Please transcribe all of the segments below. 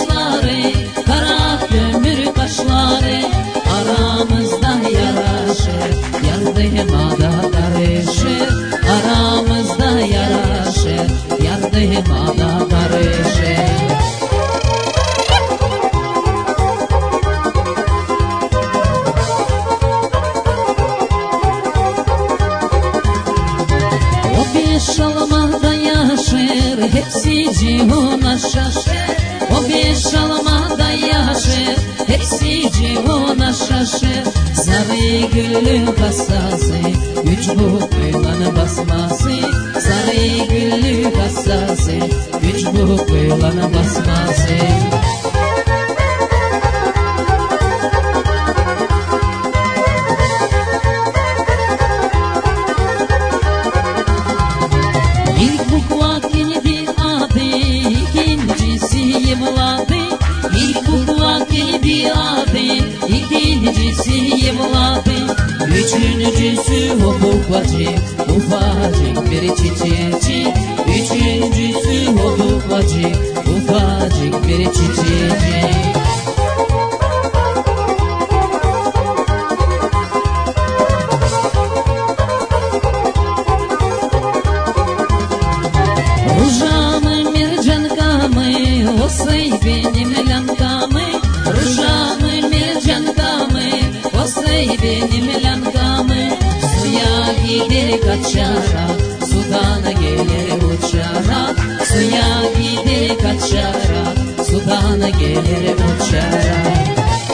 saçları, kara kömür kaşları, aramızda yaraşır, yardıma da karışır. Aramızda yaraşır, yardıma da karışır. O beş almada yaşır, hepsi cihuna şaşır. O beş almada yaşır, hepsi cihuna şaşır. Sarı güllü kasası, üç bukuyla basması. Sarı güllü kasası, üç bukuyla basması. İlk bukla kendi adı, ikincisi yıvladı. İlk bukla kendi adı, ikincisi yıvladı. Üçüncüsü o buklacık, ufacık bir çiçekçi. Üçüncüsü o buklacık, ufacık bir çiçekçi. Rujamı mercankamı, o say benim lankamı. Rujamı mercankamı, o say benim lankamı. Suya gider kaçarak, sudan gelir uçarak. Suya gider kaçarak, sudan gelir uçarak.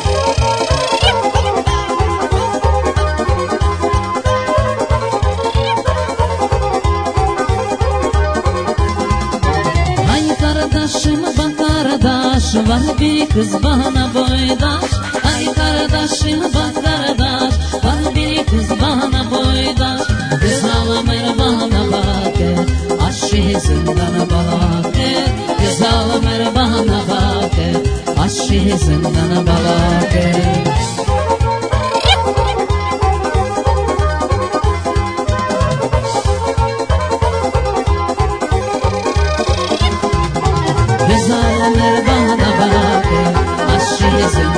Ay kardeşim bak kardeş, var bir kız bana boydaş. Ay kardeşim bak kardeş, var bir kız bana boydaş. Kız almır bana bakır, aşı zindana bakır. Kız almır bana bakır, aşı zindana bakır. Kız almır bana bakır, aşı zindana bakır.